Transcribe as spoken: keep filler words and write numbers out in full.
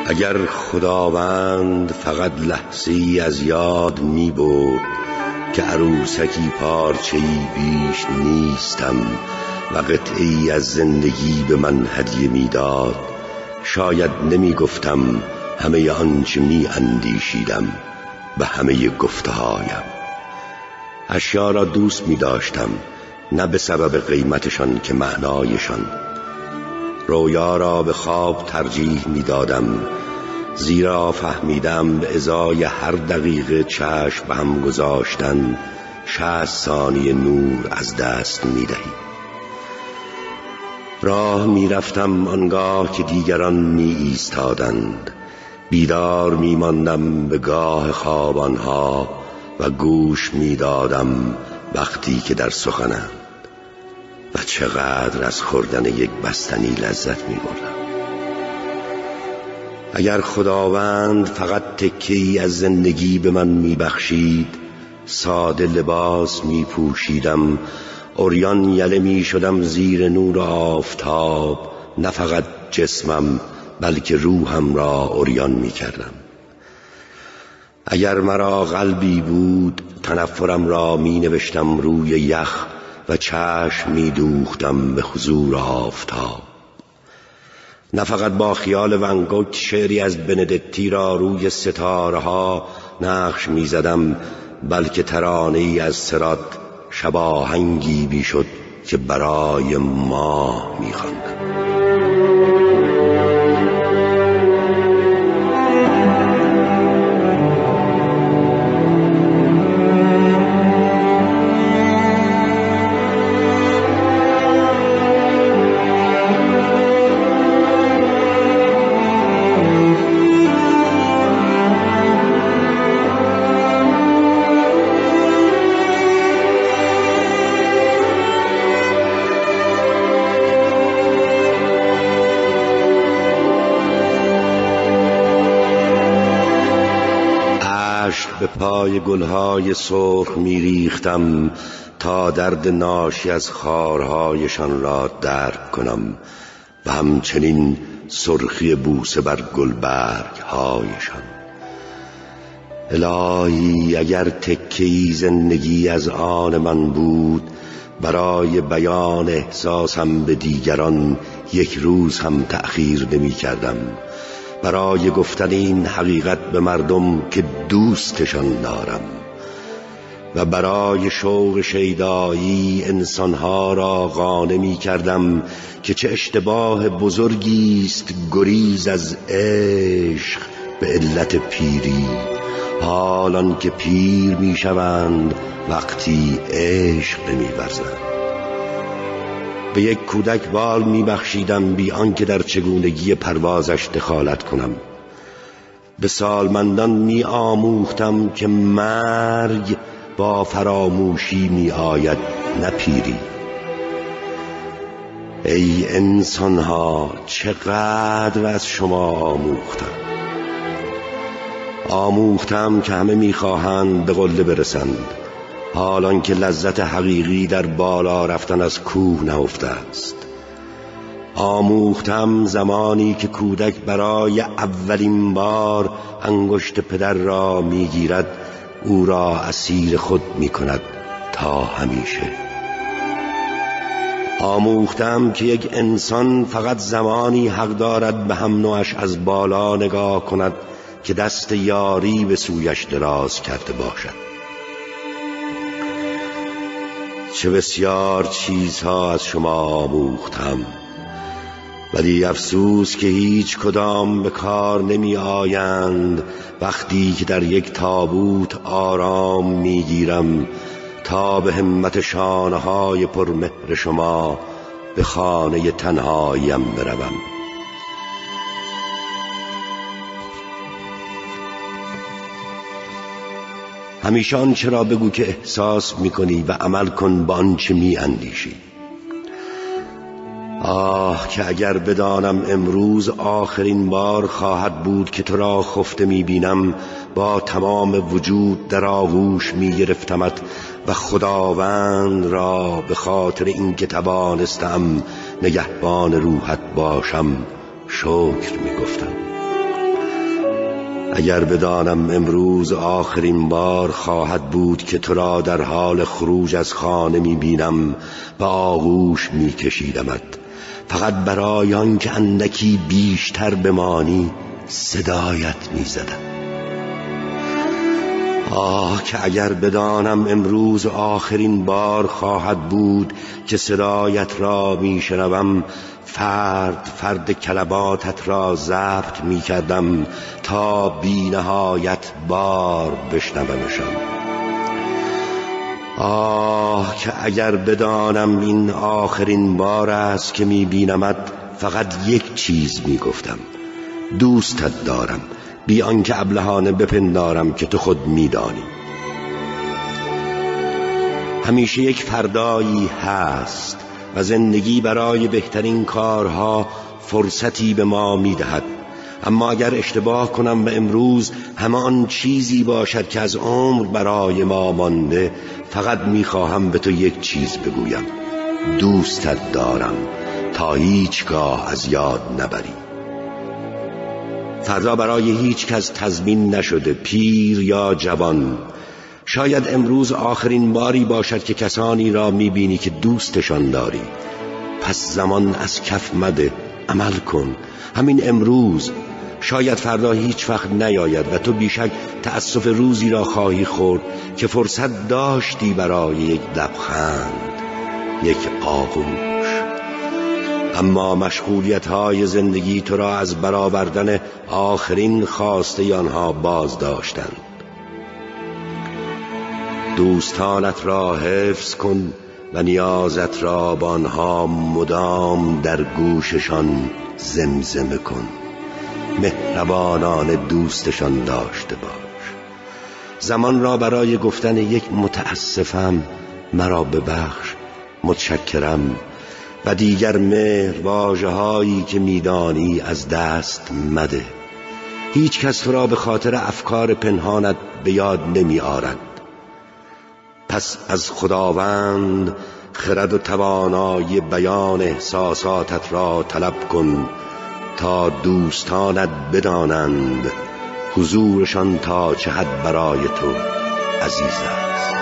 اگر خداوند فقط لحظه‌ای از یاد می برد که عروسکی پارچه‌ای بیش نیستم و قطعه‌ای از زندگی به من هدیه می داد، شاید نمی گفتم همه آنچه می اندیشیدم و همه گفته هایم. اشیا را دوست می داشتم، نه به سبب قیمتشان که معنایشان. رویا را به خواب ترجیح می دادم، زیرا فهمیدم به ازای هر دقیقه چشم به هم گذاشتن شصت ثانیه نور از دست می دهی. راه می رفتم آنگاه که دیگران می ایستادند، بیدار می ماندم به گاه خواب آنها و گوش می دادم وقتی که در سخنند و چقدر از خوردن یک بستنی لذت می بردم. اگر خداوند فقط تکه‌ای از زندگی به من می بخشید، ساده لباس می پوشیدم، عریان یله می شدم زیر نور آفتاب، نه فقط جسمم بلکه روحم را عریان می کردم. اگر مرا قلبی بود، تنفرم را می نوشتم روی یخ و چشم می دوختم به حضور آفتاب. نه فقط با خیال ون گوگ شعری از بندتی را روی ستاره ها نقش می زدم، بلکه ترانه‌ای از صراط شباهنگی بی شد که برای ماه می خواندم. به پای گلهای سرخ می ریختم تا درد ناشی از خارهایشان را درک کنم و همچنین سرخی بوسه بر گلبرگ هایشان. الهی اگر تکه‌ای زندگی از آن من بود، برای بیان احساسم به دیگران یک روز هم تأخیر نمی کردم، برای گفتن این حقیقت به مردم که دوستشان دارم و برای شوق شیدایی انسانها را قانع می کردم که چه اشتباه بزرگی است گریز از عشق به علت پیری، حالان که پیر می شوند وقتی عشق نمی ورزند. به یک کودک بال می بخشیدم بی آنکه در چگونگی پروازش دخالت کنم. به سالمندان می آموختم که مرگ با فراموشی می آید، نه پیری. ای انسانها، چقدر از شما آموختم. آموختم که همه می خواهند به قله برسند، حالان که لذت حقیقی در بالا رفتن از کوه نهفته است. آموختم زمانی که کودک برای اولین بار انگشت پدر را میگیرد، او را اسیر خود میکند تا همیشه. آموختم که یک انسان فقط زمانی حق دارد به هم نوعش از بالا نگاه کند که دست یاری به سویش دراز کرده باشد. چه بسیار چیزها از شما آموختم، ولی افسوس که هیچ کدام به کار نمی آیند وقتی که در یک تابوت آرام می گیرم تا به همت شانه های پرمهر شما به خانه تنهاییم بروم. همیشه آنچه را بگو که احساس میکنی و عمل کن با آنچه میاندیشی. آه که اگر بدانم امروز آخرین بار خواهد بود که تو را خفته میبینم، با تمام وجود در آغوش میگرفتمت و خداوند را به خاطر این که توانستم نگهبان روحت باشم شکر میگفتم. اگر بدانم امروز آخرین بار خواهد بود که تو را در حال خروج از خانه می بینم و آغوش می کشیدمت، فقط برای آن که اندکی بیشتر بمانی صدایت می زدم. آه که اگر بدانم امروز آخرین بار خواهد بود که صدایت را می شنوم، فرد فرد کلماتت را ضبط می کردم تا بی نهایت بار بشنومشان. آه که اگر بدانم این آخرین بار است که می بینمت، فقط یک چیز می گفتم: دوستت دارم، بی آنکه ابلهانه بپندارم که تو خود می دانی. همیشه یک فردایی هست و زندگی برای بهترین کارها فرصتی به ما می دهد. اما اگر اشتباه کنم و امروز همان چیزی باشد که از عمر برای ما مانده، فقط می خواهم به تو یک چیز بگویم: دوستت دارم تا هیچگاه از یاد نبری. فردا برای هیچ کس تضمین نشده، پیر یا جوان. شاید امروز آخرین باری باشد که کسانی را میبینی که دوستشان داری. پس زمان از کف مده، عمل کن همین امروز. شاید فردا هیچ وقت نیاید و تو بیشک تأسف روزی را خواهی خورد که فرصت داشتی برای یک لبخند، یک آغوش. اما مشغولیت های زندگی تو را از برآوردن آخرین خواسته آنها باز داشتند. دوستانت را حفظ کن و نیازت را با آنها مدام در گوششان زمزمه کن. مهربانانه دوستشان داشته باش. زمان را برای گفتن یک متاسفم، مرا ببخش، متشکرم و دیگر مهر واژه‌هایی که میدانی از دست مده. هیچ کس تو را به خاطر افکار پنهانت به یاد نمی آرد. پس از خداوند خرد و توانایی بیان احساساتت را طلب کن تا دوستانت بدانند حضورشان تا چه حد برای تو عزیز است.